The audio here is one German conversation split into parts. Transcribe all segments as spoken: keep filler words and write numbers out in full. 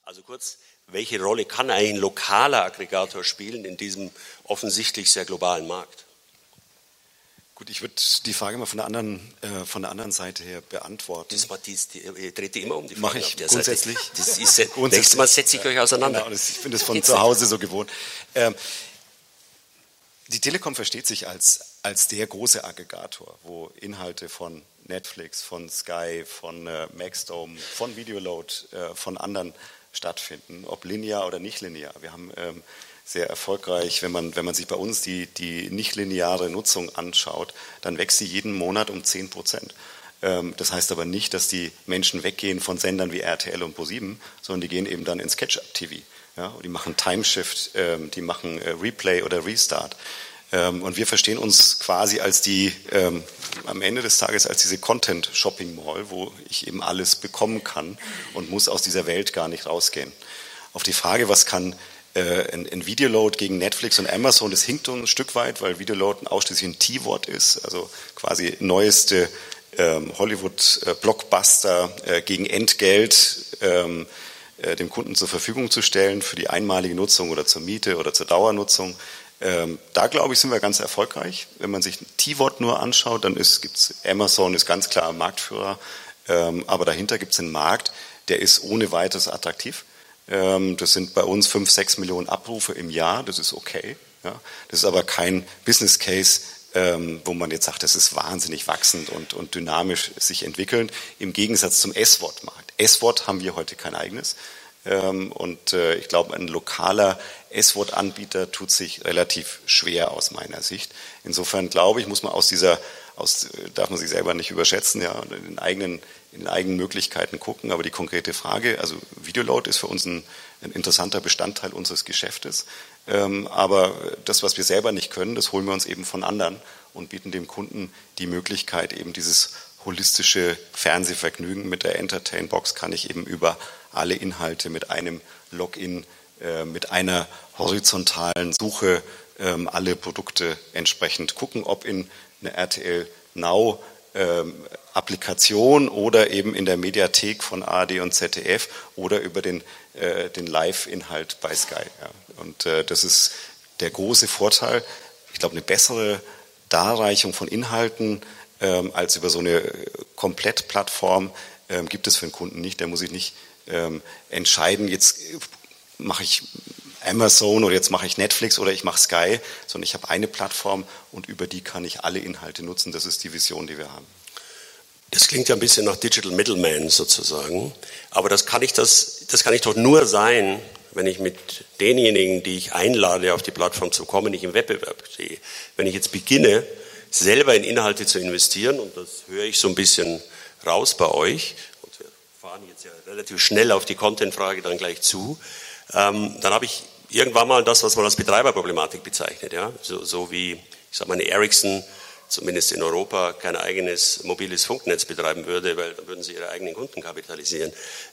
Also kurz, welche Rolle kann eigentlich ein lokaler Aggregator spielen in diesem offensichtlich sehr globalen Markt? Gut, ich würde die Frage mal von der anderen, äh, von der anderen Seite her beantworten. Das war dies, die, die, dreht die immer um die Frage. Mache ich auf der grundsätzlich. Seite. Das ist, grundsätzlich. Nächstes Mal setze ich euch auseinander. Genau, das, ich finde es von zu Hause so gewohnt. Ähm, die Telekom versteht sich als, als der große Aggregator, wo Inhalte von Netflix, von Sky, von äh, Maxdome, von Videoload, äh, von anderen stattfinden, ob linear oder nicht linear. Wir haben ähm, sehr erfolgreich, wenn man, wenn man sich bei uns die, die nicht-lineare Nutzung anschaut, dann wächst sie jeden Monat um zehn Prozent. Ähm, das heißt aber nicht, dass die Menschen weggehen von Sendern wie R T L und ProSieben, sondern die gehen eben dann ins Catch-up-T V. Ja, die machen Timeshift, ähm, die machen äh, Replay oder Restart. Ähm, und wir verstehen uns quasi als die, ähm, am Ende des Tages als diese Content-Shopping-Mall, wo ich eben alles bekommen kann und muss aus dieser Welt gar nicht rausgehen. Auf die Frage, was kann Ein, ein Videoload gegen Netflix und Amazon, das hinkt ein Stück weit, weil Videoload ausschließlich ein T-Wort ist, also quasi neueste ähm, Hollywood-Blockbuster äh, gegen Entgelt ähm, äh, dem Kunden zur Verfügung zu stellen für die einmalige Nutzung oder zur Miete oder zur Dauernutzung. Ähm, da, glaube ich, sind wir ganz erfolgreich. Wenn man sich T-Wort nur anschaut, dann ist, gibt's Amazon ist ganz klar Marktführer, ähm, aber dahinter gibt es einen Markt, der ist ohne weiteres attraktiv. Das sind bei uns fünf, sechs Millionen Abrufe im Jahr, das ist okay. Ja. Das ist aber kein Business Case, ähm, wo man jetzt sagt, das ist wahnsinnig wachsend und, und dynamisch sich entwickelnd, im Gegensatz zum S-Wort-Markt. S-Wort haben wir heute kein eigenes. Ähm, und äh, ich glaube, ein lokaler S-Wort-Anbieter tut sich relativ schwer aus meiner Sicht. Insofern glaube ich, muss man aus dieser, aus, darf man sich selber nicht überschätzen, ja, in den eigenen in den eigenen Möglichkeiten gucken, aber die konkrete Frage, also Videoload ist für uns ein, ein interessanter Bestandteil unseres Geschäftes, ähm, aber das, was wir selber nicht können, das holen wir uns eben von anderen und bieten dem Kunden die Möglichkeit, eben dieses holistische Fernsehvergnügen mit der Entertain-Box kann ich eben über alle Inhalte mit einem Login, äh, mit einer horizontalen Suche ähm, alle Produkte entsprechend gucken, ob in eine R T L Now ähm, Applikation oder eben in der Mediathek von A R D und Z D F oder über den, äh, den Live-Inhalt bei Sky. Ja. Und äh, das ist der große Vorteil. Ich glaube, eine bessere Darreichung von Inhalten ähm, als über so eine Komplettplattform ähm, gibt es für den Kunden nicht. Der muss sich nicht ähm, entscheiden, jetzt mache ich Amazon oder jetzt mache ich Netflix oder ich mache Sky, sondern ich habe eine Plattform und über die kann ich alle Inhalte nutzen. Das ist die Vision, die wir haben. Das klingt ja ein bisschen nach Digital Middleman sozusagen, aber das kann ich, das, das kann ich doch nur sein, wenn ich mit denjenigen, die ich einlade, auf die Plattform zu kommen, nicht im Wettbewerb stehe. Wenn ich jetzt beginne, selber in Inhalte zu investieren, und das höre ich so ein bisschen raus bei euch, und wir fahren jetzt ja relativ schnell auf die Content-Frage dann gleich zu, ähm, dann habe ich irgendwann mal das, was man als Betreiberproblematik bezeichnet, ja, so, so wie, ich sage mal, eine Ericsson, zumindest in Europa, kein eigenes mobiles Funknetz betreiben würde, weil dann würden sie ihre eigenen Kunden kapitalisieren.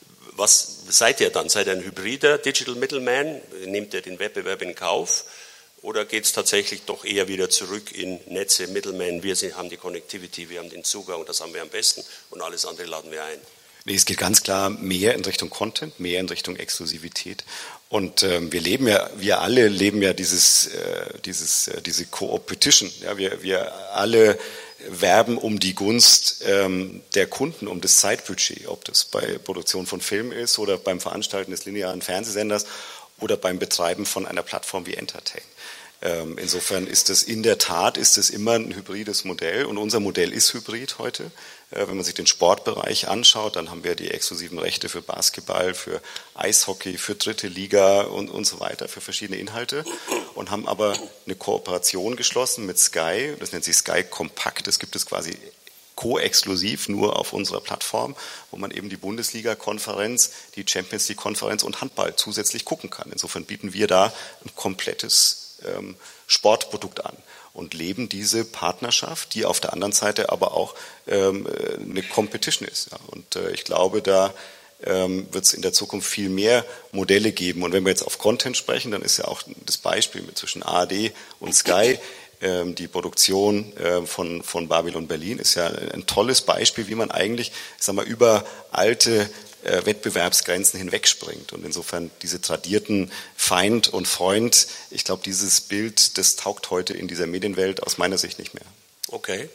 Was seid ihr dann? Seid ihr ein hybrider Digital Middleman? Nehmt ihr den Wettbewerb in Kauf? Oder geht es tatsächlich doch eher wieder zurück in Netze, Middleman? Wir sind, haben die Connectivity, wir haben den Zugang, das haben wir am besten und alles andere laden wir ein. Nee, es geht ganz klar mehr in Richtung Content, mehr in Richtung Exklusivität. Und ähm, wir leben ja, wir alle leben ja dieses, äh, dieses, äh, diese Co-Opetition. Ja, wir, wir alle werben um die Gunst ähm, der Kunden, um das Zeitbudget, ob das bei Produktion von Film ist oder beim Veranstalten des linearen Fernsehsenders oder beim Betreiben von einer Plattform wie Entertain. Ähm, insofern ist es in der Tat, ist es immer ein hybrides Modell und unser Modell ist hybrid heute. Äh, wenn man sich den Sportbereich anschaut, dann haben wir die exklusiven Rechte für Basketball, für Eishockey, für dritte Liga und, und so weiter, für verschiedene Inhalte und haben aber eine Kooperation geschlossen mit Sky, das nennt sich Sky Compact, das gibt es quasi co-exklusiv nur auf unserer Plattform, wo man eben die Bundesliga-Konferenz, die Champions League-Konferenz und Handball zusätzlich gucken kann. Insofern bieten wir da ein komplettes ähm, Sportprodukt an und leben diese Partnerschaft, die auf der anderen Seite aber auch ähm, eine Competition ist. Ja. Und äh, ich glaube, da ähm, wird es in der Zukunft viel mehr Modelle geben. Und wenn wir jetzt auf Content sprechen, dann ist ja auch das Beispiel mit zwischen A R D und Sky. Die Produktion von, von Babylon Berlin ist ja ein tolles Beispiel, wie man eigentlich, ich sag mal, über alte äh, Wettbewerbsgrenzen hinwegspringt. Und insofern diese tradierten Feind und Freund, ich glaube, dieses Bild, das taugt heute in dieser Medienwelt aus meiner Sicht nicht mehr. Okay.